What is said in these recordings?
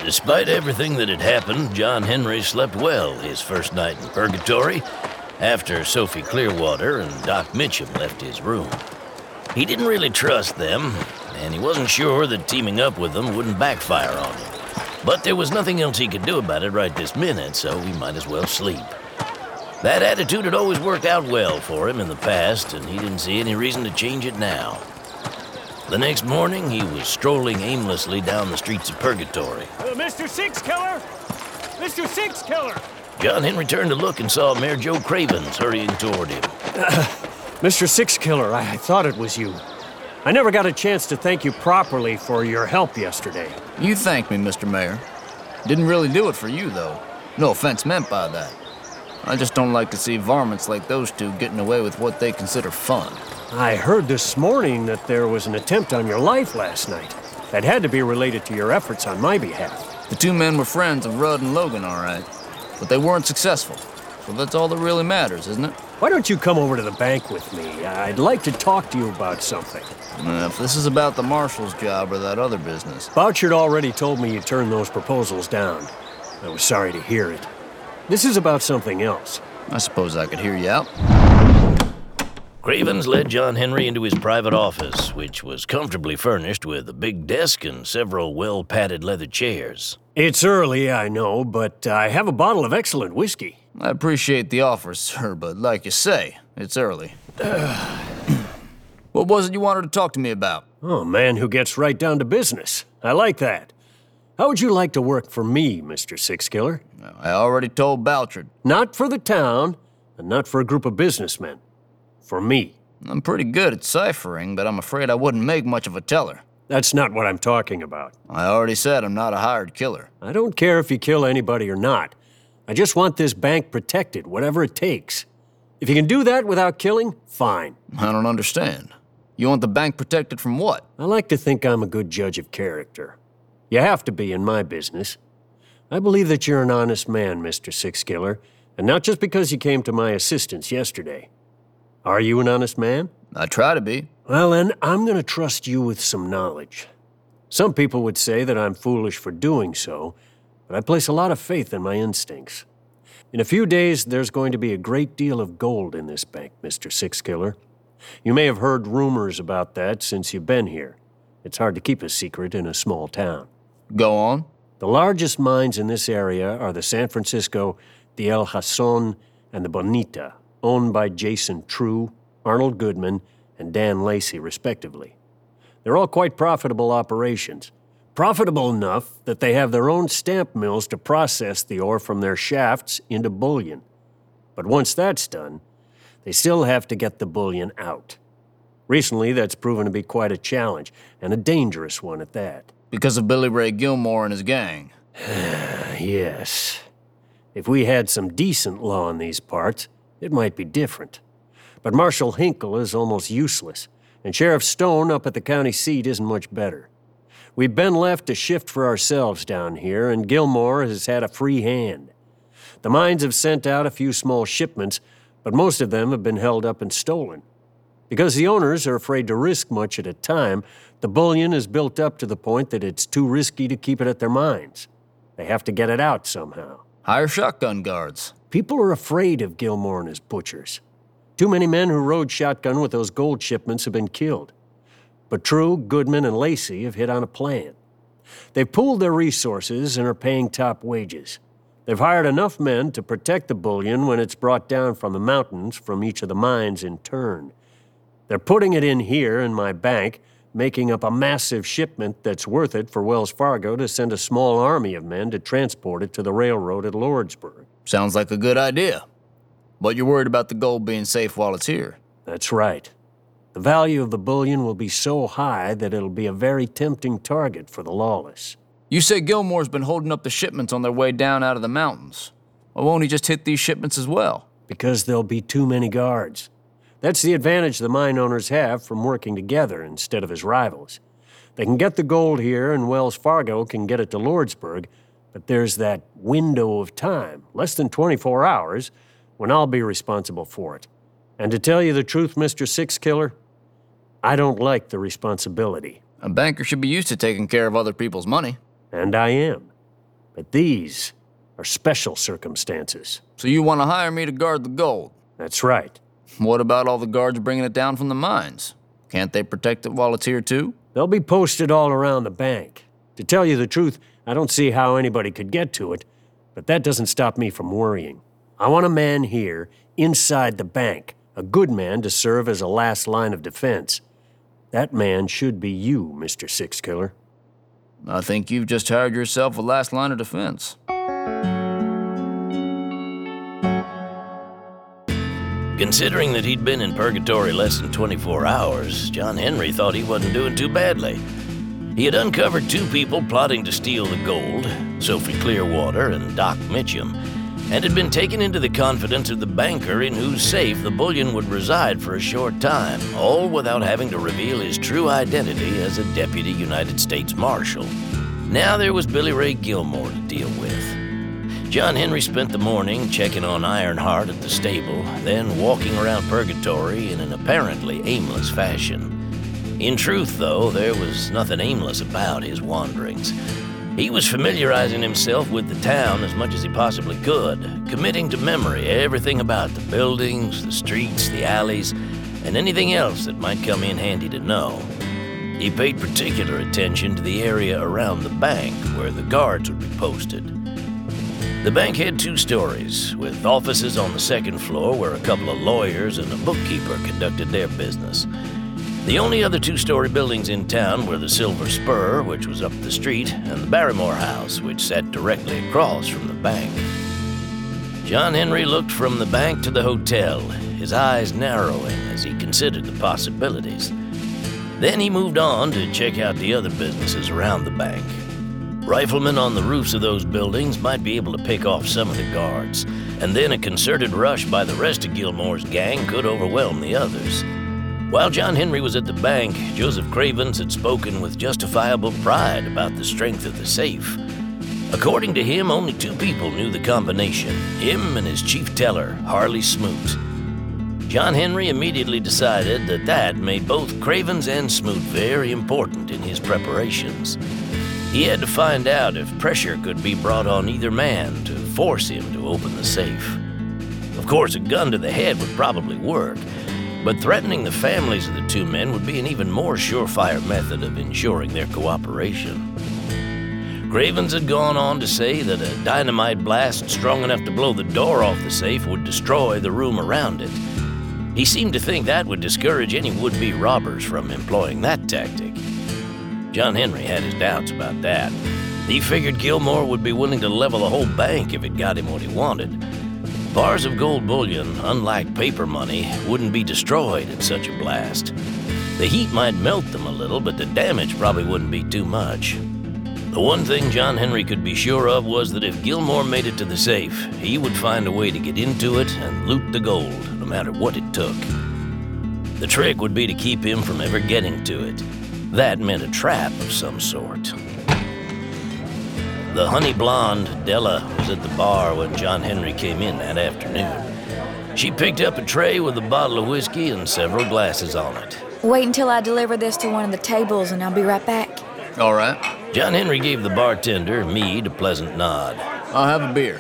Despite everything that had happened, John Henry slept well his first night in purgatory after Sophie Clearwater and Doc Mitchum left his room. He didn't really trust them, and he wasn't sure that teaming up with them wouldn't backfire on him. But there was nothing else he could do about it right this minute, so he might as well sleep. That attitude had always worked out well for him in the past, and he didn't see any reason to change it now. The next morning, he was strolling aimlessly down the streets of Purgatory. Mr. Six Killer! Mr. Six Killer! John Henry turned to look and saw Mayor Joe Cravens hurrying toward him. Mr. Six Killer, I thought it was you. I never got a chance to thank you properly for your help yesterday. You thanked me, Mr. Mayor. Didn't really do it for you, though. No offense meant by that. I just don't like to see varmints like those two getting away with what they consider fun. I heard this morning that there was an attempt on your life last night. That had to be related to your efforts on my behalf. The two men were friends of Rudd and Logan, all right. But they weren't successful. So that's all that really matters, isn't it? Why don't you come over to the bank with me? I'd like to talk to you about something. If this is about the marshal's job or that other business. Bouchard already told me you turned those proposals down. I was sorry to hear it. This is about something else. I suppose I could hear you out. Cravens led John Henry into his private office, which was comfortably furnished with a big desk and several well-padded leather chairs. It's early, I know, but I have a bottle of excellent whiskey. I appreciate the offer, sir, but like you say, it's early. What was it you wanted to talk to me about? Oh, a man who gets right down to business. I like that. How would you like to work for me, Mr. Six Killer? I already told Bouchard. Not for the town, and not for a group of businessmen. For me. I'm pretty good at ciphering, but I'm afraid I wouldn't make much of a teller. That's not what I'm talking about. I already said I'm not a hired killer. I don't care if you kill anybody or not. I just want this bank protected, whatever it takes. If you can do that without killing, fine. I don't understand. You want the bank protected from what? I like to think I'm a good judge of character. You have to be in my business. I believe that you're an honest man, Mr. Six Killer, and not just because you came to my assistance yesterday. Are you an honest man? I try to be. Well, then, I'm going to trust you with some knowledge. Some people would say that I'm foolish for doing so, but I place a lot of faith in my instincts. In a few days, there's going to be a great deal of gold in this bank, Mr. Six Killer. You may have heard rumors about that since you've been here. It's hard to keep a secret in a small town. Go on. The largest mines in this area are the San Francisco, the El Jason, and the Bonita, owned by Jason True, Arnold Goodman, and Dan Lacey, respectively. They're all quite profitable operations. Profitable enough that they have their own stamp mills to process the ore from their shafts into bullion. But once that's done, they still have to get the bullion out. Recently, that's proven to be quite a challenge, and a dangerous one at that. Because of Billy Ray Gilmore and his gang. Yes. If we had some decent law in these parts, it might be different. But Marshal Hinkle is almost useless, and Sheriff Stone up at the county seat isn't much better. We've been left to shift for ourselves down here, and Gilmore has had a free hand. The mines have sent out a few small shipments, but most of them have been held up and stolen. Because the owners are afraid to risk much at a time, the bullion is built up to the point that it's too risky to keep it at their mines. They have to get it out somehow. Hire shotgun guards. People are afraid of Gilmore and his butchers. Too many men who rode shotgun with those gold shipments have been killed. But True, Goodman, and Lacey have hit on a plan. They've pooled their resources and are paying top wages. They've hired enough men to protect the bullion when it's brought down from the mountains from each of the mines in turn. They're putting it in here in my bank, making up a massive shipment that's worth it for Wells Fargo to send a small army of men to transport it to the railroad at Lordsburg. Sounds like a good idea. But you're worried about the gold being safe while it's here. That's right. The value of the bullion will be so high that it'll be a very tempting target for the lawless. You say Gilmore's been holding up the shipments on their way down out of the mountains. Why won't he just hit these shipments as well? Because there'll be too many guards. That's the advantage the mine owners have from working together instead of as rivals. They can get the gold here, and Wells Fargo can get it to Lordsburg, but there's that window of time, less than 24 hours, when I'll be responsible for it. And to tell you the truth, Mr. Six Killer, I don't like the responsibility. A banker should be used to taking care of other people's money. And I am. But these are special circumstances. So you want to hire me to guard the gold? That's right. What about all the guards bringing it down from the mines? Can't they protect it while it's here too? They'll be posted all around the bank. To tell you the truth, I don't see how anybody could get to it, but that doesn't stop me from worrying. I want a man here, inside the bank, a good man to serve as a last line of defense. That man should be you, Mr. Six Killer. I think you've just hired yourself a last line of defense. Considering that he'd been in purgatory less than 24 hours, John Henry thought he wasn't doing too badly. He had uncovered 2 people plotting to steal the gold, Sophie Clearwater and Doc Mitchum, and had been taken into the confidence of the banker in whose safe the bullion would reside for a short time, all without having to reveal his true identity as a deputy United States Marshal. Now there was Billy Ray Gilmore to deal with. John Henry spent the morning checking on Ironheart at the stable, then walking around Purgatory in an apparently aimless fashion. In truth, though, there was nothing aimless about his wanderings. He was familiarizing himself with the town as much as he possibly could, committing to memory everything about the buildings, the streets, the alleys, and anything else that might come in handy to know. He paid particular attention to the area around the bank where the guards would be posted. The bank had 2 stories, with offices on the 2nd floor where a couple of lawyers and a bookkeeper conducted their business. The only other 2-story buildings in town were the Silver Spur, which was up the street, and the Barrymore House, which sat directly across from the bank. John Henry looked from the bank to the hotel, his eyes narrowing as he considered the possibilities. Then he moved on to check out the other businesses around the bank. Riflemen on the roofs of those buildings might be able to pick off some of the guards, and then a concerted rush by the rest of Gilmore's gang could overwhelm the others. While John Henry was at the bank, Joseph Cravens had spoken with justifiable pride about the strength of the safe. According to him, only 2 people knew the combination, him and his chief teller, Harley Smoot. John Henry immediately decided that made both Cravens and Smoot very important in his preparations. He had to find out if pressure could be brought on either man to force him to open the safe. Of course, a gun to the head would probably work, but threatening the families of the 2 men would be an even more surefire method of ensuring their cooperation. Cravens had gone on to say that a dynamite blast strong enough to blow the door off the safe would destroy the room around it. He seemed to think that would discourage any would-be robbers from employing that tactic. John Henry had his doubts about that. He figured Gilmore would be willing to level the whole bank if it got him what he wanted. Bars of gold bullion, unlike paper money, wouldn't be destroyed at such a blast. The heat might melt them a little, but the damage probably wouldn't be too much. The one thing John Henry could be sure of was that if Gilmore made it to the safe, he would find a way to get into it and loot the gold, no matter what it took. The trick would be to keep him from ever getting to it. That meant a trap of some sort. The honey blonde, Della, was at the bar when John Henry came in that afternoon. She picked up a tray with a bottle of whiskey and several glasses on it. Wait until I deliver this to one of the tables and I'll be right back. All right. John Henry gave the bartender, Meade, a pleasant nod. I'll have a beer.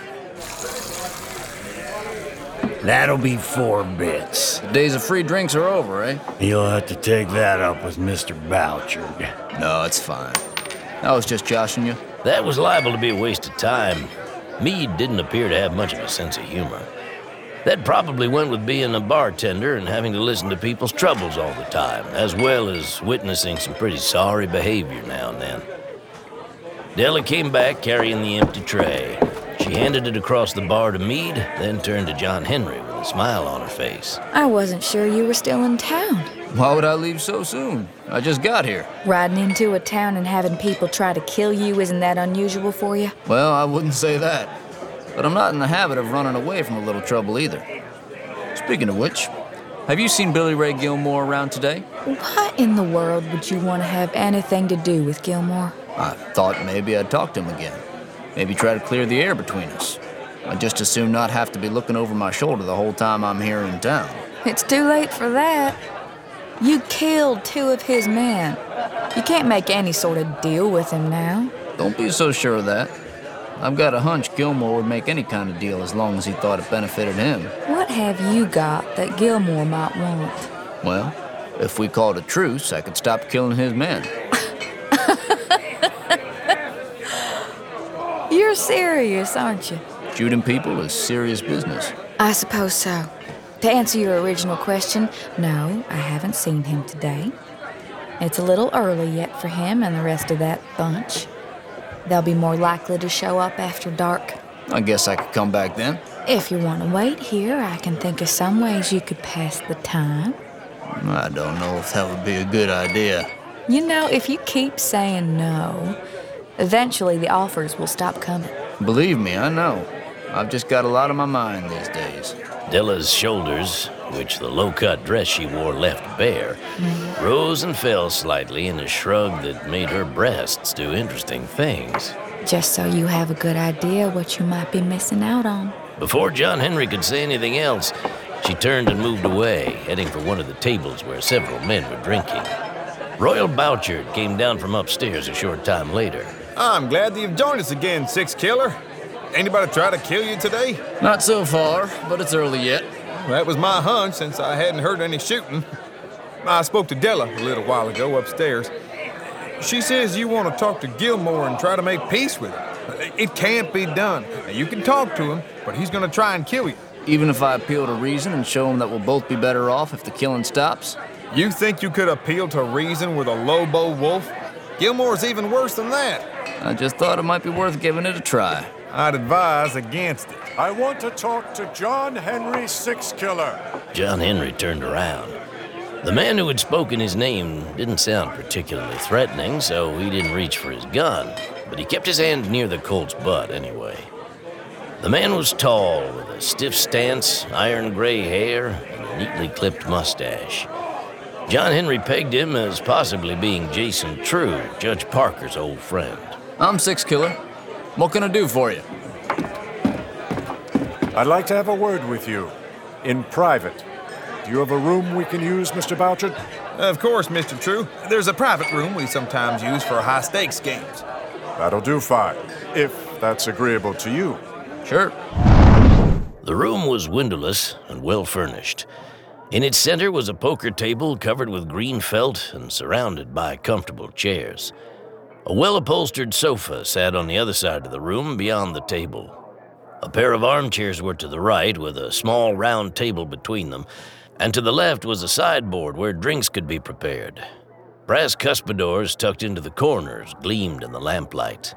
That'll be 4 bits. The days of free drinks are over, eh? You'll have to take that up with Mr. Bouchard. No, it's fine. I was just joshing you. That was liable to be a waste of time. Meade didn't appear to have much of a sense of humor. That probably went with being a bartender and having to listen to people's troubles all the time, as well as witnessing some pretty sorry behavior now and then. Della came back carrying the empty tray. She handed it across the bar to Meade, then turned to John Henry with a smile on her face. I wasn't sure you were still in town. Why would I leave so soon? I just got here. Riding into a town and having people try to kill you, isn't that unusual for you? Well, I wouldn't say that. But I'm not in the habit of running away from a little trouble either. Speaking of which, have you seen Billy Ray Gilmore around today? What in the world would you want to have anything to do with Gilmore? I thought maybe I'd talk to him again. Maybe try to clear the air between us. I'd just as soon not have to be looking over my shoulder the whole time I'm here in town. It's too late for that. You killed 2 of his men. You can't make any sort of deal with him now. Don't be so sure of that. I've got a hunch Gilmore would make any kind of deal as long as he thought it benefited him. What have you got that Gilmore might want? Well, if we called a truce, I could stop killing his men. You're serious, aren't you? Shooting people is serious business. I suppose so. To answer your original question, no, I haven't seen him today. It's a little early yet for him and the rest of that bunch. They'll be more likely to show up after dark. I guess I could come back then. If you want to wait here, I can think of some ways you could pass the time. I don't know if that would be a good idea. You know, if you keep saying no, eventually the offers will stop coming. Believe me, I know. I've just got a lot on my mind these days. Della's shoulders, which the low-cut dress she wore left bare, rose and fell slightly in a shrug that made her breasts do interesting things. Just so you have a good idea what you might be missing out on. Before John Henry could say anything else, she turned and moved away, heading for one of the tables where several men were drinking. Royal Bouchard came down from upstairs a short time later. I'm glad that you've joined us again, Six Killer. Anybody try to kill you today? Not so far, but it's early yet. That was my hunch since I hadn't heard any shooting. I spoke to Della a little while ago upstairs. She says you want to talk to Gilmore and try to make peace with him. It can't be done. You can talk to him, but he's going to try and kill you. Even if I appeal to reason and show him that we'll both be better off if the killing stops? You think you could appeal to reason with a Lobo wolf? Gilmore's even worse than that. I just thought it might be worth giving it a try. I'd advise against it. I want to talk to John Henry Six Killer. John Henry turned around. The man who had spoken his name didn't sound particularly threatening, so he didn't reach for his gun, but he kept his hand near the Colt's butt anyway. The man was tall, with a stiff stance, iron gray hair, and a neatly clipped mustache. John Henry pegged him as possibly being Jason True, Judge Parker's old friend. I'm Six Killer. What can I do for you? I'd like to have a word with you. In private. Do you have a room we can use, Mr. Bouchard? Of course, Mr. True. There's a private room we sometimes use for high-stakes games. That'll do fine, if that's agreeable to you. Sure. The room was windowless and well-furnished. In its center was a poker table covered with green felt and surrounded by comfortable chairs. A well-upholstered sofa sat on the other side of the room beyond the table. A pair of armchairs were to the right, with a small round table between them, and to the left was a sideboard where drinks could be prepared. Brass cuspidors tucked into the corners gleamed in the lamplight.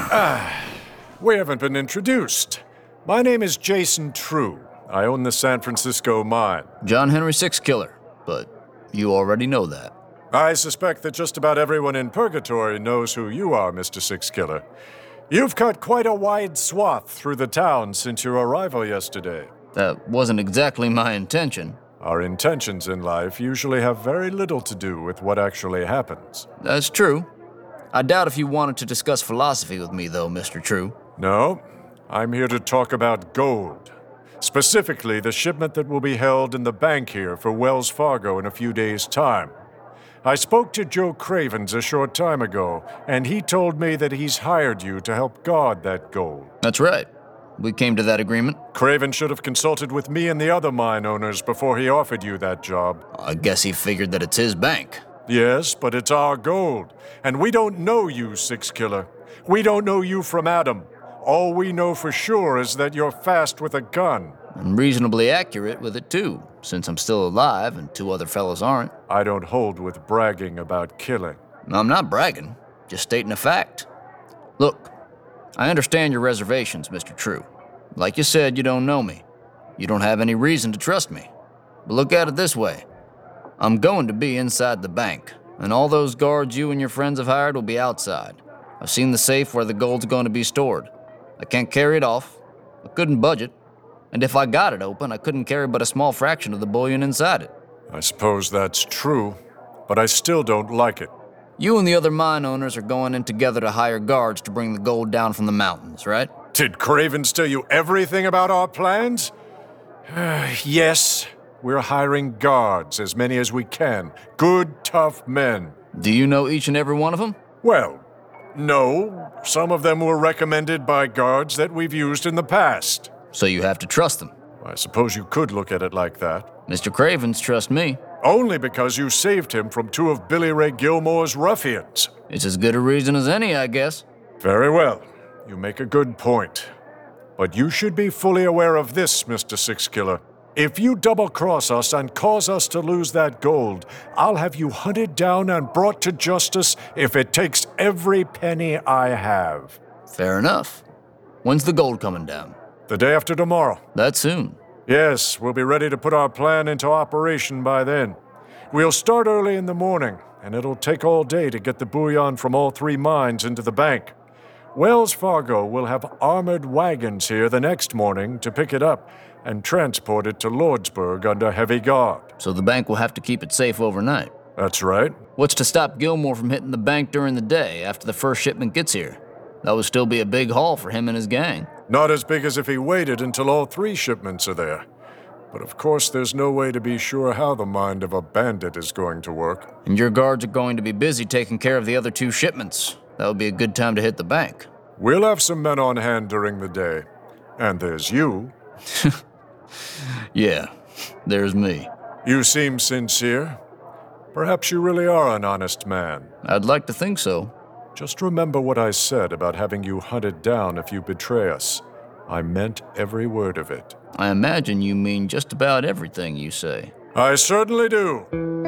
We haven't been introduced. My name is Jason True. I own the San Francisco mine. John Henry Six Killer, but you already know that. I suspect that just about everyone in Purgatory knows who you are, Mr. Six Killer. You've cut quite a wide swath through the town since your arrival yesterday. That wasn't exactly my intention. Our intentions in life usually have very little to do with what actually happens. That's true. I doubt if you wanted to discuss philosophy with me, though, Mr. True. No, I'm here to talk about gold. Specifically, the shipment that will be held in the bank here for Wells Fargo in a few days' time. I spoke to Joe Cravens a short time ago, and he told me that he's hired you to help guard that gold. That's right. We came to that agreement. Craven should have consulted with me and the other mine owners before he offered you that job. I guess he figured that it's his bank. Yes, but it's our gold. And we don't know you, Six Killer. We don't know you from Adam. All we know for sure is that you're fast with a gun. And reasonably accurate with it, too, since I'm still alive and two other fellows aren't. I don't hold with bragging about killing. I'm not bragging, just stating a fact. Look, I understand your reservations, Mr. True. Like you said, you don't know me. You don't have any reason to trust me. But look at it this way. I'm going to be inside the bank, and all those guards you and your friends have hired will be outside. I've seen the safe where the gold's going to be stored. I can't carry it off. I couldn't budget. And if I got it open, I couldn't carry but a small fraction of the bullion inside it. I suppose that's true, but I still don't like it. You and the other mine owners are going in together to hire guards to bring the gold down from the mountains, right? Did Cravens tell you everything about our plans? Yes, we're hiring guards, as many as we can. Good, tough men. Do you know each and every one of them? Well, No, some of them were recommended by guards that we've used in the past. So you have to trust them. I suppose you could look at it like that. Mr. Cravens trusts me. Only because you saved him from two of Billy Ray Gilmore's ruffians. It's as good a reason as any, I guess. Very well. You make a good point. But you should be fully aware of this, Mr. Sixkiller. If you double-cross us and cause us to lose that gold, I'll have you hunted down and brought to justice if it takes every penny I have. Fair enough. When's the gold coming down? The day after tomorrow. That soon? Yes, we'll be ready to put our plan into operation by then. We'll start early in the morning, and it'll take all day to get the bullion from all three mines into the bank. Wells Fargo will have armored wagons here the next morning to pick it up and transport it to Lordsburg under heavy guard. So the bank will have to keep it safe overnight. That's right. What's to stop Gilmore from hitting the bank during the day after the first shipment gets here? That would still be a big haul for him and his gang. Not as big as if he waited until all three shipments are there. But of course, there's no way to be sure how the mind of a bandit is going to work. And your guards are going to be busy taking care of the other two shipments. That would be a good time to hit the bank. We'll have some men on hand during the day. And there's you. Yeah, there's me. You seem sincere. Perhaps you really are an honest man. I'd like to think so. Just remember what I said about having you hunted down if you betray us. I meant every word of it. I imagine you mean just about everything you say. I certainly do.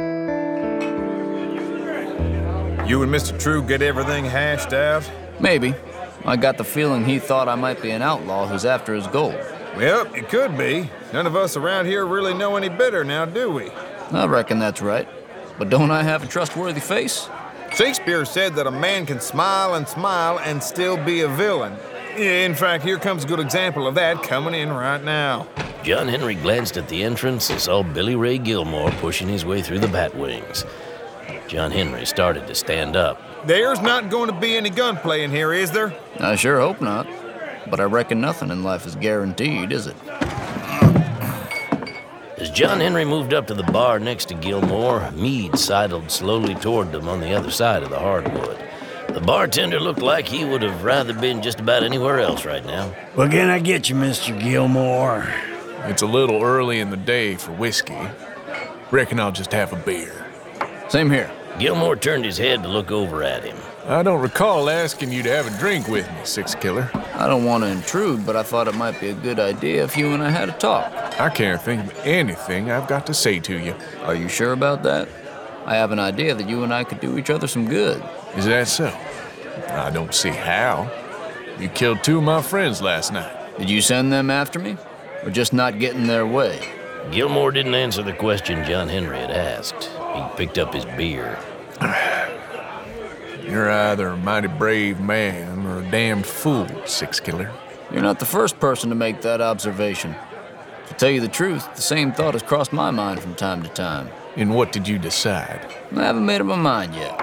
You and Mr. True get everything hashed out? Maybe. I got the feeling he thought I might be an outlaw who's after his gold. Well, it could be. None of us around here really know any better now, do we? I reckon that's right. But don't I have a trustworthy face? Shakespeare said that a man can smile and still be a villain. In fact, here comes a good example of that coming in right now. John Henry glanced at the entrance and saw Billy Ray Gilmore pushing his way through the Batwings. John Henry started to stand up. There's not going to be any gunplay in here, is there? I sure hope not. But I reckon nothing in life is guaranteed, is it? As John Henry moved up to the bar next to Gilmore, Meade sidled slowly toward them on the other side of the hardwood. The bartender looked like he would have rather been just about anywhere else right now. What can I get you, Mr. Gilmore? It's a little early in the day for whiskey. Reckon I'll just have a beer. Same here. Gilmore turned his head to look over at him. I don't recall asking you to have a drink with me, Sixkiller. I don't want to intrude, but I thought it might be a good idea if you and I had a talk. I can't think of anything I've got to say to you. Are you sure about that? I have an idea that you and I could do each other some good. Is that so? I don't see how. You killed two of my friends last night. Did you send them after me? Or just not get in their way? Gilmore didn't answer the question John Henry had asked. He picked up his beer. You're either a mighty brave man or a damned fool, Sixkiller. You're not the first person to make that observation. To tell you the truth, the same thought has crossed my mind from time to time. And what did you decide? I haven't made up my mind yet.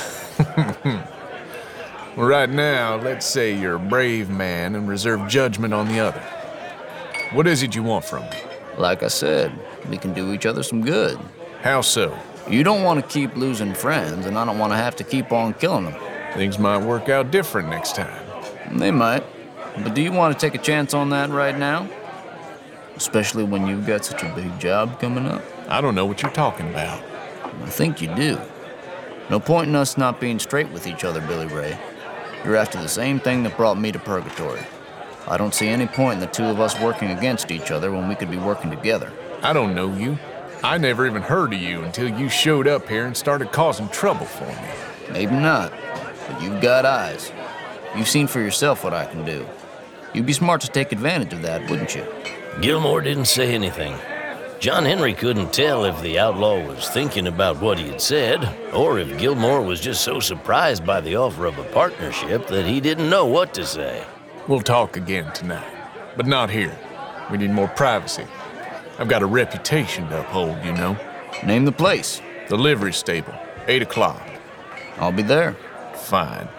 Well, right now, let's say you're a brave man and reserve judgment on the other. What is it you want from me? Like I said, we can do each other some good. How so? You don't want to keep losing friends, and I don't want to have to keep on killing them. Things might work out different next time. They might. But do you want to take a chance on that right now? Especially when you've got such a big job coming up? I don't know what you're talking about. I think you do. No point in us not being straight with each other, Billy Ray. You're after the same thing that brought me to purgatory. I don't see any point in the two of us working against each other when we could be working together. I don't know you. I never even heard of you until you showed up here and started causing trouble for me. Maybe not, but you've got eyes. You've seen for yourself what I can do. You'd be smart to take advantage of that, wouldn't you? Gilmore didn't say anything. John Henry couldn't tell if the outlaw was thinking about what he had said, or if Gilmore was just so surprised by the offer of a partnership that he didn't know what to say. We'll talk again tonight, but not here. We need more privacy. I've got a reputation to uphold, you know. Name the place. The livery stable, 8 o'clock. I'll be there. Fine.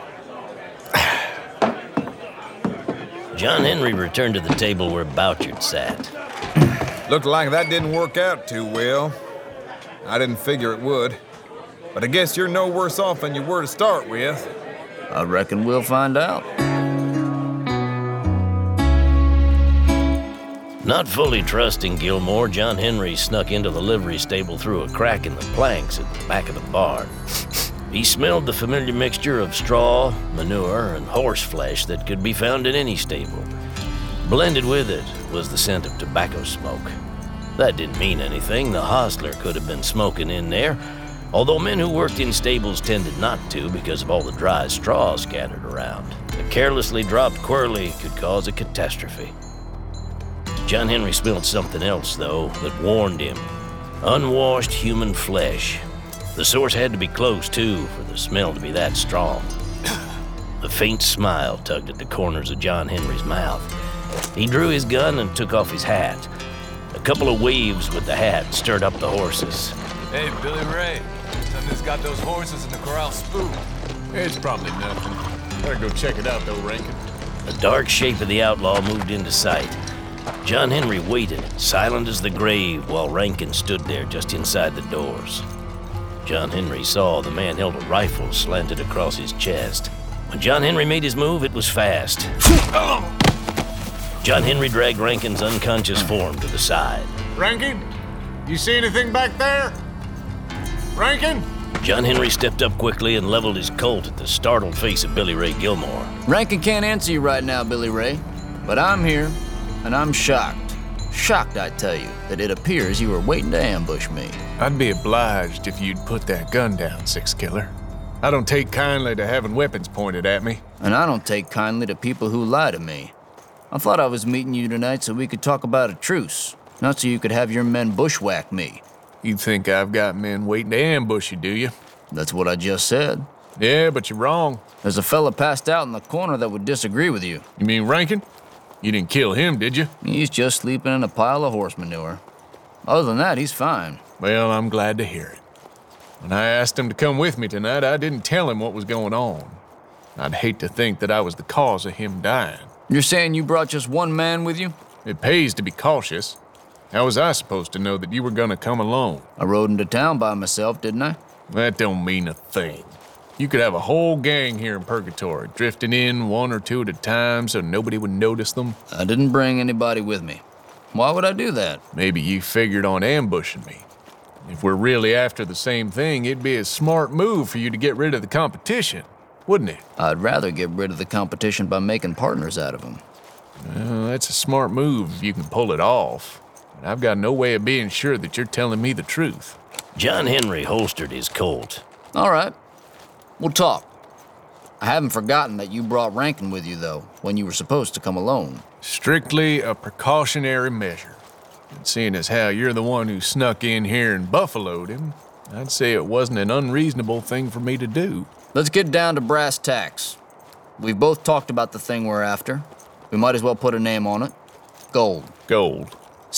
John Henry returned to the table where Bouchard sat. Looked like that didn't work out too well. I didn't figure it would. But I guess you're no worse off than you were to start with. I reckon we'll find out. Not fully trusting Gilmore, John Henry snuck into the livery stable through a crack in the planks at the back of the barn. He smelled the familiar mixture of straw, manure, and horse flesh that could be found in any stable. Blended with it was the scent of tobacco smoke. That didn't mean anything. The hostler could have been smoking in there, although men who worked in stables tended not to because of all the dry straw scattered around. A carelessly dropped querly could cause a catastrophe. John Henry smelled something else, though, that warned him. Unwashed human flesh. The source had to be close, too, for the smell to be that strong. A faint smile tugged at the corners of John Henry's mouth. He drew his gun and took off his hat. A couple of waves with the hat stirred up the horses. Hey, Billy Ray. Something's got those horses in the corral spooked. It's probably nothing. Better go check it out, though, Rankin. The dark shape of the outlaw moved into sight. John Henry waited, silent as the grave, while Rankin stood there just inside the doors. John Henry saw the man held a rifle slanted across his chest. When John Henry made his move, it was fast. John Henry dragged Rankin's unconscious form to the side. Rankin? You see anything back there? Rankin? John Henry stepped up quickly and leveled his Colt at the startled face of Billy Ray Gilmore. Rankin can't answer you right now, Billy Ray, but I'm here, and I'm shocked. Shocked, I tell you, that it appears you were waiting to ambush me. I'd be obliged if you'd put that gun down, Six Killer. I don't take kindly to having weapons pointed at me. And I don't take kindly to people who lie to me. I thought I was meeting you tonight so we could talk about a truce, not so you could have your men bushwhack me. You think I've got men waiting to ambush you, do you? That's what I just said. Yeah, but you're wrong. There's a fella passed out in the corner that would disagree with you. You mean Rankin? You didn't kill him, did you? He's just sleeping in a pile of horse manure. Other than that, he's fine. Well, I'm glad to hear it. When I asked him to come with me tonight, I didn't tell him what was going on. I'd hate to think that I was the cause of him dying. You're saying you brought just one man with you? It pays to be cautious. How was I supposed to know that you were gonna come alone? I rode into town by myself, didn't I? That don't mean a thing. You could have a whole gang here in Purgatory, drifting in one or two at a time so nobody would notice them. I didn't bring anybody with me. Why would I do that? Maybe you figured on ambushing me. If we're really after the same thing, it'd be a smart move for you to get rid of the competition, wouldn't it? I'd rather get rid of the competition by making partners out of them. Well, that's a smart move if you can pull it off. But I've got no way of being sure that you're telling me the truth. John Henry holstered his Colt. All right. We'll talk. I haven't forgotten that you brought Rankin with you, though, when you were supposed to come alone. Strictly a precautionary measure. And seeing as how you're the one who snuck in here and buffaloed him, I'd say it wasn't an unreasonable thing for me to do. Let's get down to brass tacks. We've both talked about the thing we're after. We might as well put a name on it. Gold. Gold.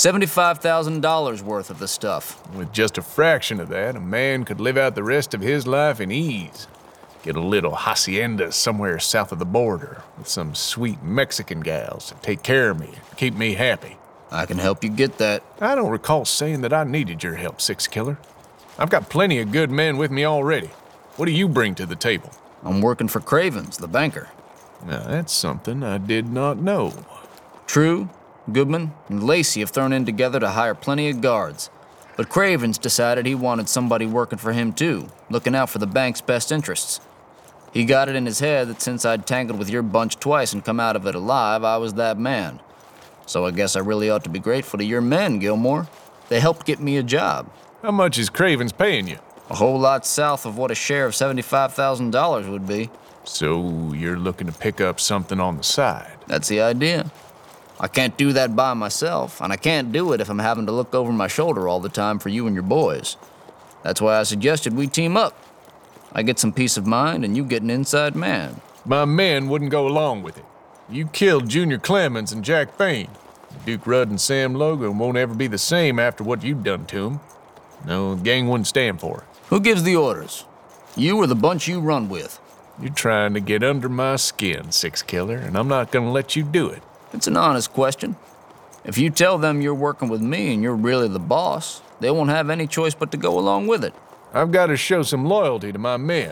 $75,000 worth of the stuff. With just a fraction of that, a man could live out the rest of his life in ease. Get a little hacienda somewhere south of the border with some sweet Mexican gals to take care of me and keep me happy. I can help you get that. I don't recall saying that I needed your help, Six Killer. I've got plenty of good men with me already. What do you bring to the table? I'm working for Cravens, the banker. Now, that's something I did not know. True, Goodman and Lacey have thrown in together to hire plenty of guards. But Cravens decided he wanted somebody working for him too, looking out for the bank's best interests. He got it in his head that since I'd tangled with your bunch twice and come out of it alive, I was that man. So I guess I really ought to be grateful to your men, Gilmore. They helped get me a job. How much is Cravens paying you? A whole lot south of what a share of $75,000 would be. So you're looking to pick up something on the side? That's the idea. I can't do that by myself, and I can't do it if I'm having to look over my shoulder all the time for you and your boys. That's why I suggested we team up. I get some peace of mind, and you get an inside man. My men wouldn't go along with it. You killed Junior Clemens and Jack Payne. Duke Rudd and Sam Logan won't ever be the same after what you've done to them. No, the gang wouldn't stand for it. Who gives the orders? You or the bunch you run with? You're trying to get under my skin, Six Killer, and I'm not gonna let you do it. It's an honest question. If you tell them you're working with me and you're really the boss, they won't have any choice but to go along with it. I've got to show some loyalty to my men.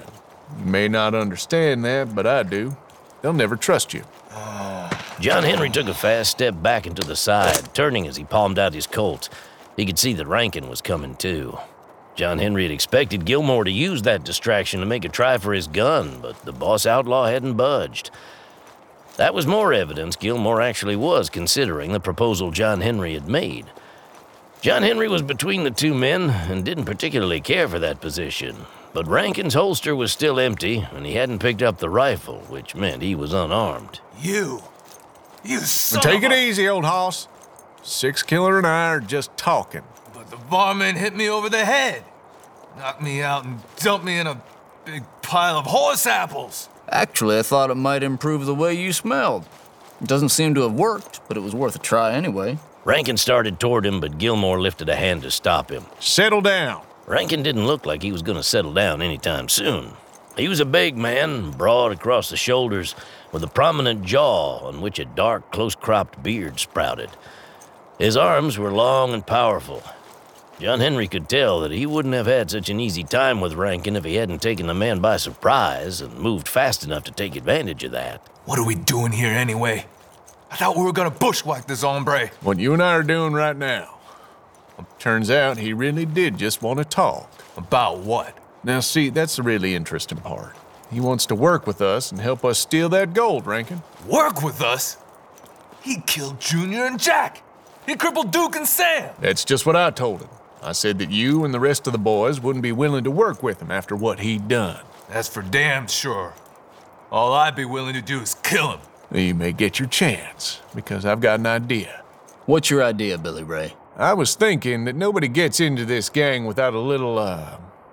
You may not understand that, but I do. They'll never trust you. John Henry took a fast step back into the side, turning as he palmed out his Colt. He could see that Rankin was coming too. John Henry had expected Gilmore to use that distraction to make a try for his gun, but the boss outlaw hadn't budged. That was more evidence Gilmore actually was considering the proposal John Henry had made. John Henry was between the two men and didn't particularly care for that position, but Rankin's holster was still empty, and he hadn't picked up the rifle, which meant he was unarmed. You son take of it a- easy, old hoss. Six Killer and I are just talking. But the varmint hit me over the head. Knocked me out and dumped me in a big pile of horse apples. Actually, I thought it might improve the way you smelled. It doesn't seem to have worked, but it was worth a try anyway. Rankin started toward him, but Gilmore lifted a hand to stop him. Settle down. Rankin didn't look like he was going to settle down anytime soon. He was a big man, broad across the shoulders, with a prominent jaw on which a dark, close-cropped beard sprouted. His arms were long and powerful. John Henry could tell that he wouldn't have had such an easy time with Rankin if he hadn't taken the man by surprise and moved fast enough to take advantage of that. What are we doing here anyway? I thought we were gonna bushwhack this hombre. What you and I are doing right now. Turns out he really did just want to talk. About what? Now, see, that's the really interesting part. He wants to work with us and help us steal that gold, Rankin. Work with us? He killed Junior and Jack. He crippled Duke and Sam. That's just what I told him. I said that you and the rest of the boys wouldn't be willing to work with him after what he'd done. That's for damn sure. All I'd be willing to do is kill him. You may get your chance, because I've got an idea. What's your idea, Billy Ray? I was thinking that nobody gets into this gang without a little,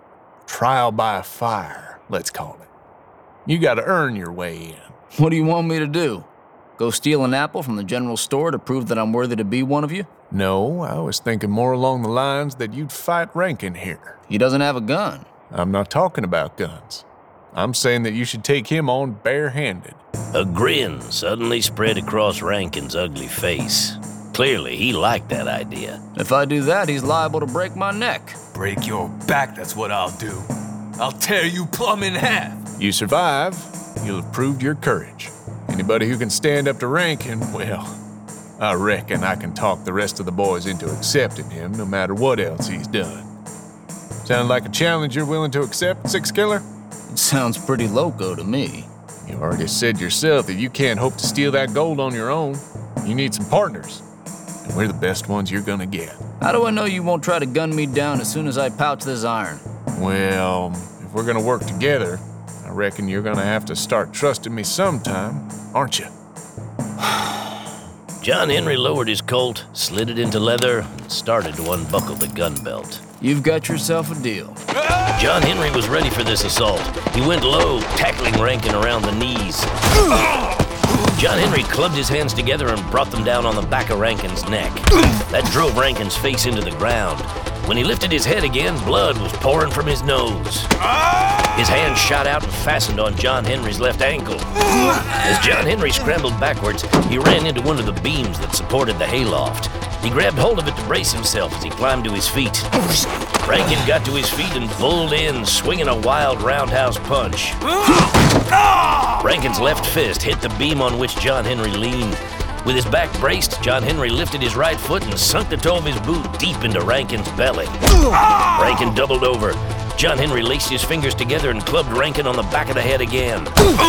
trial by fire, let's call it. You gotta earn your way in. What do you want me to do? Go steal an apple from the general store to prove that I'm worthy to be one of you? No, I was thinking more along the lines that you'd fight Rankin here. He doesn't have a gun. I'm not talking about guns. I'm saying that you should take him on barehanded. A grin suddenly spread across Rankin's ugly face. Clearly, he liked that idea. If I do that, he's liable to break my neck. Break your back, that's what I'll do. I'll tear you plumb in half. You survive, you'll have proved your courage. Anybody who can stand up to Rankin, well, I reckon I can talk the rest of the boys into accepting him no matter what else he's done. Sound like a challenge you're willing to accept, Six Killer? It sounds pretty loco to me. You already said yourself that you can't hope to steal that gold on your own. You need some partners. And we're the best ones you're gonna get. How do I know you won't try to gun me down as soon as I pouch this iron? Well, if we're gonna work together, I reckon you're gonna have to start trusting me sometime, aren't you? John Henry lowered his Colt, slid it into leather, and started to unbuckle the gun belt. You've got yourself a deal. John Henry was ready for this assault. He went low, tackling Rankin around the knees. John Henry clubbed his hands together and brought them down on the back of Rankin's neck. That drove Rankin's face into the ground. When he lifted his head again, blood was pouring from his nose. His hand shot out and fastened on John Henry's left ankle. As John Henry scrambled backwards, he ran into one of the beams that supported the hayloft. He grabbed hold of it to brace himself as he climbed to his feet. Rankin got to his feet and pulled in, swinging a wild roundhouse punch. Rankin's left fist hit the beam on which John Henry leaned. With his back braced, John Henry lifted his right foot and sunk the toe of his boot deep into Rankin's belly. Rankin doubled over. John Henry laced his fingers together and clubbed Rankin on the back of the head again.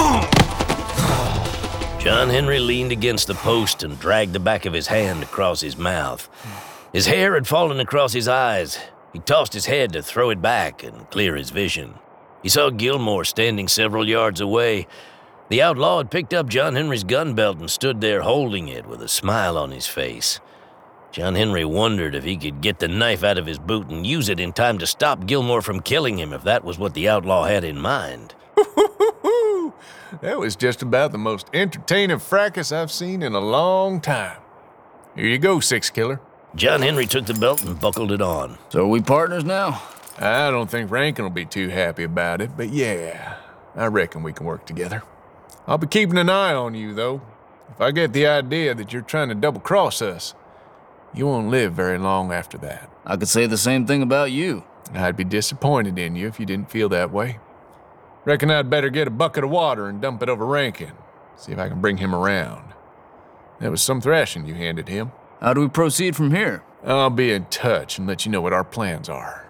John Henry leaned against the post and dragged the back of his hand across his mouth. His hair had fallen across his eyes. He tossed his head to throw it back and clear his vision. He saw Gilmore standing several yards away. The outlaw had picked up John Henry's gun belt and stood there holding it with a smile on his face. John Henry wondered if he could get the knife out of his boot and use it in time to stop Gilmore from killing him, if that was what the outlaw had in mind. That was just about the most entertaining fracas I've seen in a long time. Here you go, Six Killer. John Henry took the belt and buckled it on. So are we partners now? I don't think Rankin will be too happy about it, but yeah, I reckon we can work together. I'll be keeping an eye on you, though. If I get the idea that you're trying to double-cross us, you won't live very long after that. I could say the same thing about you. I'd be disappointed in you if you didn't feel that way. Reckon I'd better get a bucket of water and dump it over Rankin. See if I can bring him around. That was some thrashing you handed him. How do we proceed from here? I'll be in touch and let you know what our plans are.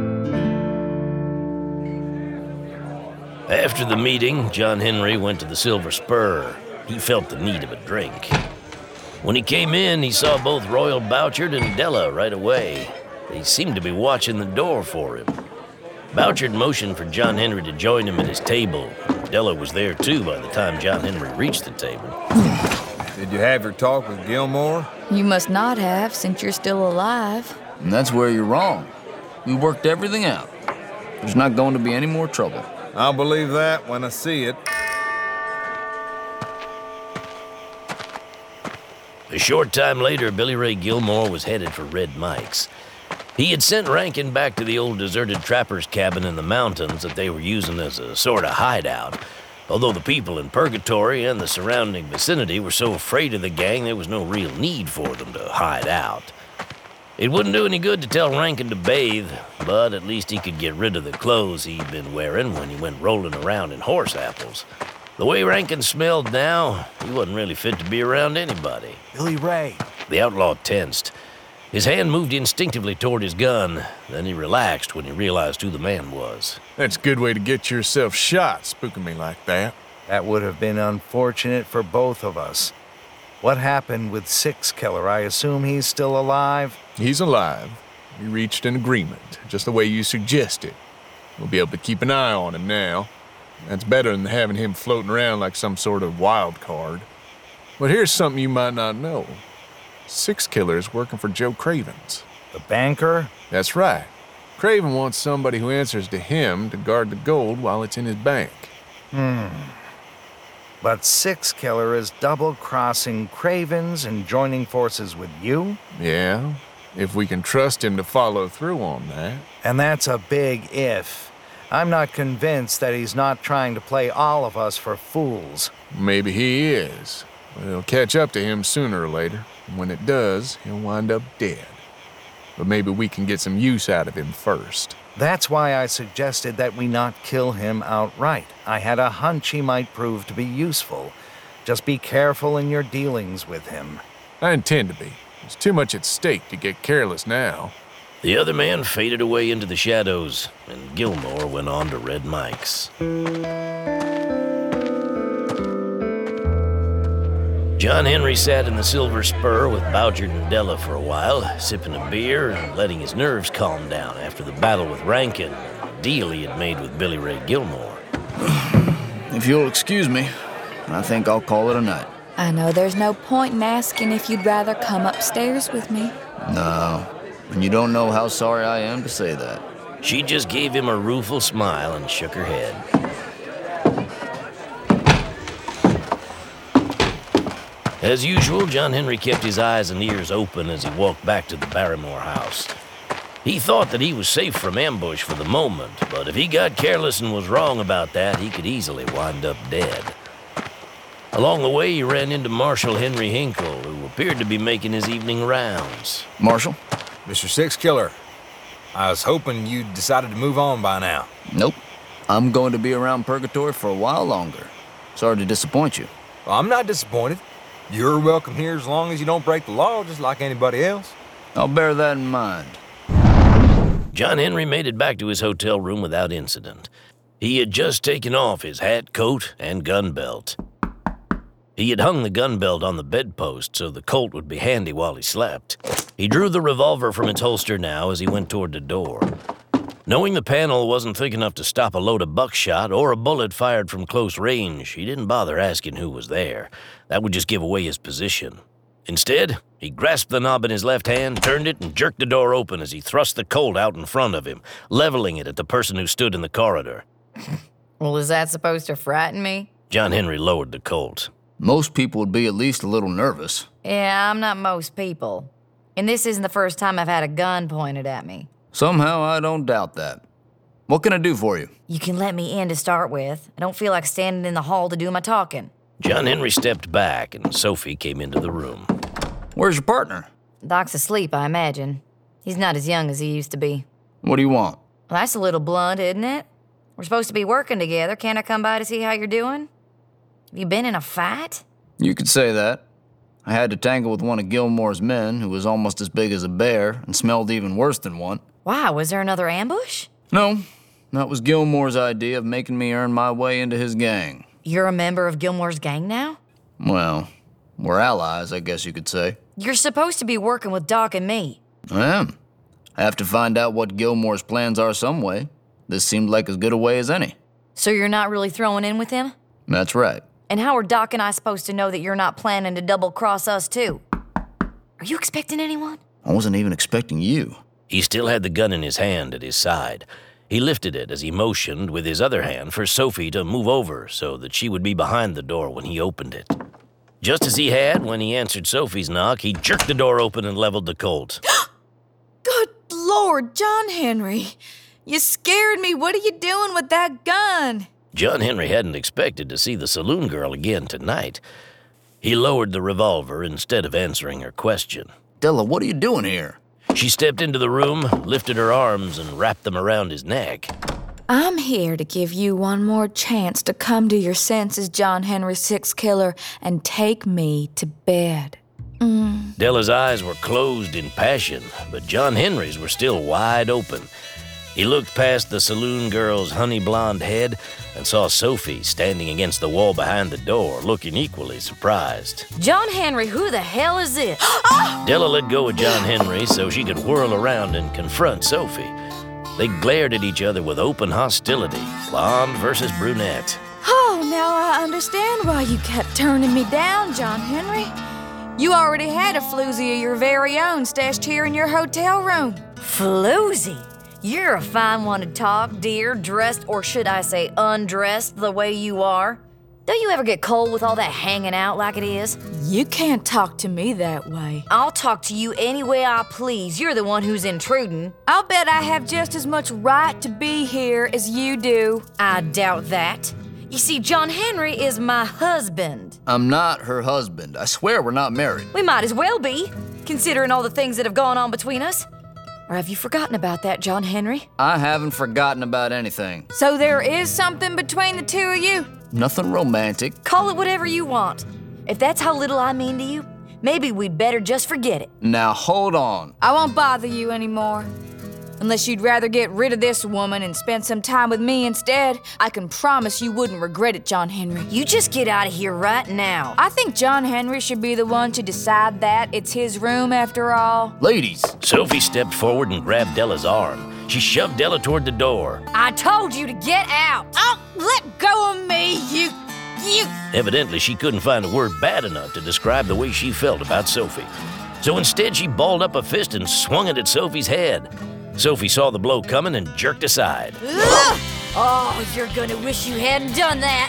After the meeting, John Henry went to the Silver Spur. He felt the need of a drink. When he came in, he saw both Royal Bouchard and Della right away. They seemed to be watching the door for him. Bouchard motioned for John Henry to join him at his table. Della was there too by the time John Henry reached the table. Did you have your talk with Gilmore? You must not have, since you're still alive. And that's where you're wrong. We worked everything out. There's not going to be any more trouble. I'll believe that when I see it. A short time later, Billy Ray Gilmore was headed for Red Mike's. He had sent Rankin back to the old deserted trapper's cabin in the mountains that they were using as a sort of hideout. Although the people in Purgatory and the surrounding vicinity were so afraid of the gang, there was no real need for them to hide out. It wouldn't do any good to tell Rankin to bathe, but at least he could get rid of the clothes he'd been wearing when he went rolling around in horse apples. The way Rankin smelled now, he wasn't really fit to be around anybody. Billy Ray. The outlaw tensed. His hand moved instinctively toward his gun, then he relaxed when he realized who the man was. That's a good way to get yourself shot, spooking me like that. That would have been unfortunate for both of us. What happened with Six Killer? I assume he's still alive? He's alive. We reached an agreement, just the way you suggested. We'll be able to keep an eye on him now. That's better than having him floating around like some sort of wild card. But here's something you might not know. Six Killer is working for Joe Cravens. The banker? That's right. Craven wants somebody who answers to him to guard the gold while it's in his bank. But Six Killer is double-crossing Cravens and joining forces with you? Yeah, if we can trust him to follow through on that. And that's a big if. I'm not convinced that he's not trying to play all of us for fools. Maybe he is. But it'll catch up to him sooner or later. And when it does, he'll wind up dead. But maybe we can get some use out of him first. That's why I suggested that we not kill him outright. I had a hunch he might prove to be useful. Just be careful in your dealings with him. I intend to be. There's too much at stake to get careless now. The other man faded away into the shadows, and Gilmore went on to Red Mike's. John Henry sat in the Silver Spur with Bouchard and Della for a while, sipping a beer and letting his nerves calm down after the battle with Rankin and the deal he had made with Billy Ray Gilmore. If you'll excuse me, I think I'll call it a night. I know there's no point in asking if you'd rather come upstairs with me. No, and you don't know how sorry I am to say that. She just gave him a rueful smile and shook her head. As usual, John Henry kept his eyes and ears open as he walked back to the Barrymore house. He thought that he was safe from ambush for the moment, but if he got careless and was wrong about that, he could easily wind up dead. Along the way, he ran into Marshal Henry Hinkle, who appeared to be making his evening rounds. Marshal? Mr. Six Killer, I was hoping you'd decided to move on by now. Nope. I'm going to be around Purgatory for a while longer. Sorry to disappoint you. Well, I'm not disappointed. You're welcome here as long as you don't break the law, just like anybody else. I'll bear that in mind. John Henry made it back to his hotel room without incident. He had just taken off his hat, coat, and gun belt. He had hung the gun belt on the bedpost so the Colt would be handy while he slept. He drew the revolver from its holster now as he went toward the door. Knowing the panel wasn't thick enough to stop a load of buckshot or a bullet fired from close range, he didn't bother asking who was there. That would just give away his position. Instead, he grasped the knob in his left hand, turned it, and jerked the door open as he thrust the Colt out in front of him, leveling it at the person who stood in the corridor. Well, is that supposed to frighten me? John Henry lowered the Colt. Most people would be at least a little nervous. Yeah, I'm not most people. And this isn't the first time I've had a gun pointed at me. Somehow, I don't doubt that. What can I do for you? You can let me in to start with. I don't feel like standing in the hall to do my talking. John Henry stepped back, and Sophie came into the room. Where's your partner? Doc's asleep, I imagine. He's not as young as he used to be. What do you want? Well, that's a little blunt, isn't it? We're supposed to be working together. Can't I come by to see how you're doing? Have you been in a fight? You could say that. I had to tangle with one of Gilmore's men who was almost as big as a bear and smelled even worse than one. Why, was there another ambush? No, that was Gilmore's idea of making me earn my way into his gang. You're a member of Gilmore's gang now? Well, we're allies, I guess you could say. You're supposed to be working with Doc and me. I am. I have to find out what Gilmore's plans are some way. This seemed like as good a way as any. So you're not really throwing in with him? That's right. And how are Doc and I supposed to know that you're not planning to double-cross us, too? Are you expecting anyone? I wasn't even expecting you. He still had the gun in his hand at his side. He lifted it as he motioned with his other hand for Sophie to move over so that she would be behind the door when he opened it. Just as he had when he answered Sophie's knock, he jerked the door open and leveled the Colt. Good Lord, John Henry. You scared me. What are you doing with that gun? John Henry hadn't expected to see the saloon girl again tonight. He lowered the revolver instead of answering her question. Della, what are you doing here? She stepped into the room, lifted her arms, and wrapped them around his neck. I'm here to give you one more chance to come to your senses, John Henry Six Killer, and take me to bed. Della's eyes were closed in passion, but John Henry's were still wide open. He looked past the saloon girl's honey blonde head and saw Sophie standing against the wall behind the door, looking equally surprised. John Henry, who the hell is this? Della let go of John Henry so she could whirl around and confront Sophie. They glared at each other with open hostility, blonde versus brunette. Oh, now I understand why you kept turning me down, John Henry. You already had a floozy of your very own stashed here in your hotel room. Floozy? You're a fine one to talk, dear, dressed, or should I say undressed, the way you are. Don't you ever get cold with all that hanging out like it is? You can't talk to me that way. I'll talk to you any way I please. You're the one who's intruding. I'll bet I have just as much right to be here as you do. I doubt that. You see, John Henry is my husband. I'm not her husband. I swear we're not married. We might as well be, considering all the things that have gone on between us. Or have you forgotten about that, John Henry? I haven't forgotten about anything. So there is something between the two of you? Nothing romantic. Call it whatever you want. If that's how little I mean to you, maybe we'd better just forget it. Now hold on. I won't bother you anymore. Unless you'd rather get rid of this woman and spend some time with me instead, I can promise you wouldn't regret it, John Henry. You just get out of here right now. I think John Henry should be the one to decide that. It's his room after all. Ladies. Sophie stepped forward and grabbed Della's arm. She shoved Della toward the door. I told you to get out. Oh, let go of me, you... Evidently, she couldn't find a word bad enough to describe the way she felt about Sophie. So instead, she balled up a fist and swung it at Sophie's head. Sophie saw the blow coming and jerked aside. Oh, you're gonna wish you hadn't done that.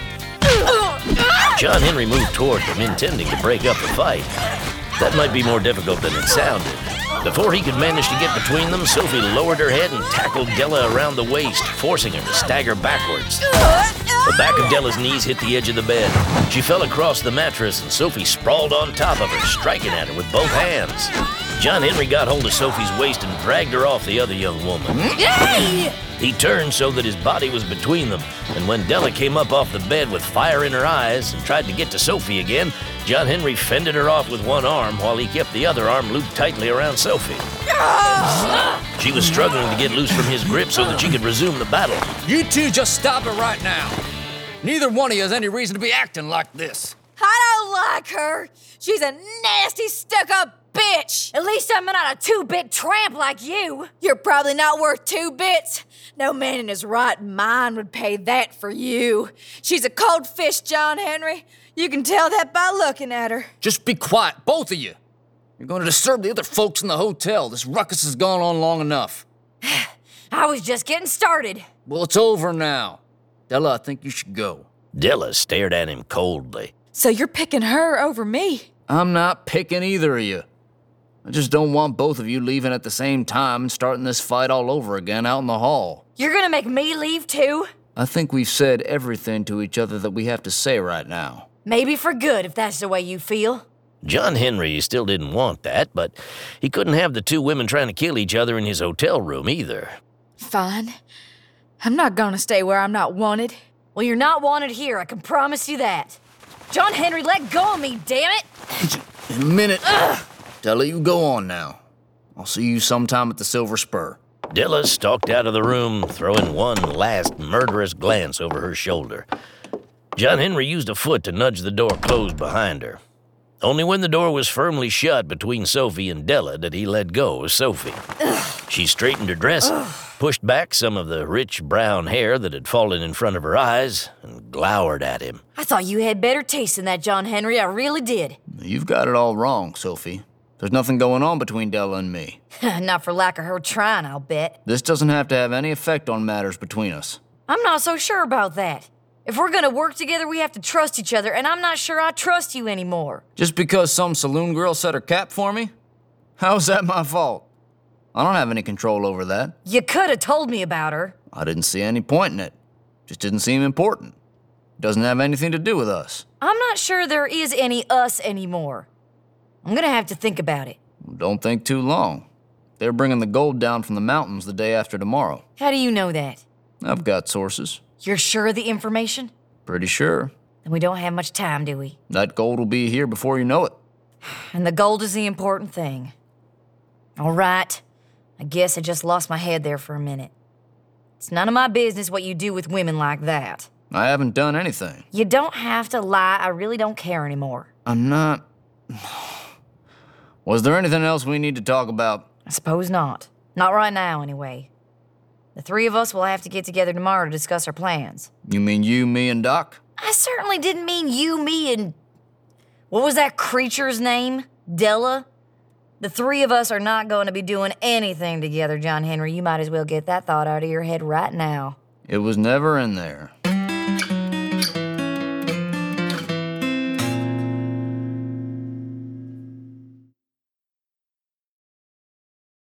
John Henry moved toward them, intending to break up the fight. That might be more difficult than it sounded. Before he could manage to get between them, Sophie lowered her head and tackled Della around the waist, forcing her to stagger backwards. The back of Della's knees hit the edge of the bed. She fell across the mattress, and Sophie sprawled on top of her, striking at her with both hands. John Henry got hold of Sophie's waist and dragged her off the other young woman. He turned so that his body was between them, and when Della came up off the bed with fire in her eyes and tried to get to Sophie again, John Henry fended her off with one arm while he kept the other arm looped tightly around Sophie. She was struggling to get loose from his grip so that she could resume the battle. You two just stop it right now. Neither one of you has any reason to be acting like this. I don't like her. She's a nasty, stuck-up bitch. At least I'm not a two-bit tramp like you. You're probably not worth 2 bits. No man in his right mind would pay that for you. She's a cold fish, John Henry. You can tell that by looking at her. Just be quiet, both of you. You're going to disturb the other folks in the hotel. This ruckus has gone on long enough. I was just getting started. Well, it's over now. Della, I think you should go. Della stared at him coldly. So you're picking her over me? I'm not picking either of you. I just don't want both of you leaving at the same time and starting this fight all over again out in the hall. You're gonna make me leave too? I think we've said everything to each other that we have to say right now. Maybe for good, if that's the way you feel. John Henry still didn't want that, but he couldn't have the two women trying to kill each other in his hotel room either. Fine. I'm not gonna stay where I'm not wanted. Well, you're not wanted here, I can promise you that. John Henry, let go of me, damn it! In a minute. Della, you go on now. I'll see you sometime at the Silver Spur. Della stalked out of the room, throwing one last murderous glance over her shoulder. John Henry used a foot to nudge the door closed behind her. Only when the door was firmly shut between Sophie and Della did he let go of Sophie. She straightened her dress, pushed back some of the rich brown hair that had fallen in front of her eyes, and glowered at him. I thought you had better taste than that, John Henry, I really did. You've got it all wrong, Sophie. There's nothing going on between Della and me. Not for lack of her trying, I'll bet. This doesn't have to have any effect on matters between us. I'm not so sure about that. If we're gonna work together, we have to trust each other, and I'm not sure I trust you anymore. Just because some saloon girl set her cap for me? How's that my fault? I don't have any control over that. You could have told me about her. I didn't see any point in it. Just didn't seem important. It doesn't have anything to do with us. I'm not sure there is any us anymore. I'm gonna have to think about it. Don't think too long. They're bringing the gold down from the mountains the day after tomorrow. How do you know that? I've got sources. You're sure of the information? Pretty sure. Then we don't have much time, do we? That gold will be here before you know it. And the gold is the important thing. All right. I guess I just lost my head there for a minute. It's none of my business what you do with women like that. I haven't done anything. You don't have to lie. I really don't care anymore. I'm not... Was there anything else we need to talk about? I suppose not. Not right now, anyway. The three of us will have to get together tomorrow to discuss our plans. You mean you, me, and Doc? I certainly didn't mean you, me, and... What was that creature's name? Della? The three of us are not going to be doing anything together, John Henry. You might as well get that thought out of your head right now. It was never in there.